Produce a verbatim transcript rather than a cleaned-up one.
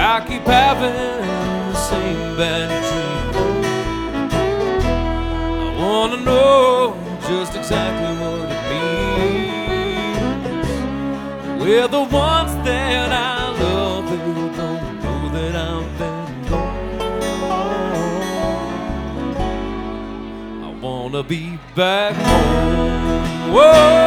I keep having the same bad dream. I wanna know just exactly what it means. We're the ones that I love, they don't know that I've been gone. I wanna be back home. Whoa.